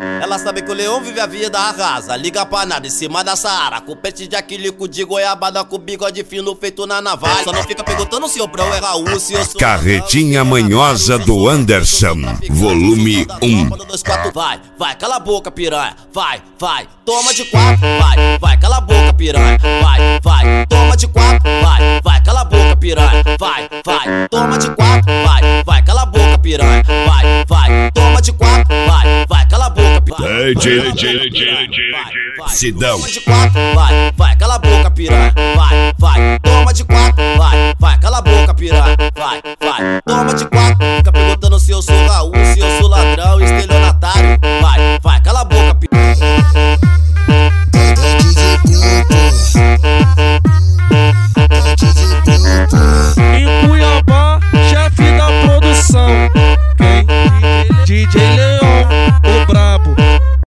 Ela sabe que o leão vive a vida arrasa. Liga pra nada em cima da Saara, com pente de aquílico de goiabada, com bigode fino feito na navalha. Só não fica perguntando se o Brão é Raul, se eu sou Carretinha Manhosa do Anderson, volume 1. Vai, cala a boca, piranha. Vai, toma de 4. Vai, cala a boca, piranha. Vai, toma de 4. Vai, cala a boca, piranha. Vai, toma de 4. Vai, cala a boca, piranha. Vai, toma de 4. Vai, cala a boca, piranha. Sidão. Toma de 4. Vai, cala a boca, piranha. Vai, toma de 4. Vai, cala a boca, piranha. Vai, toma de 4.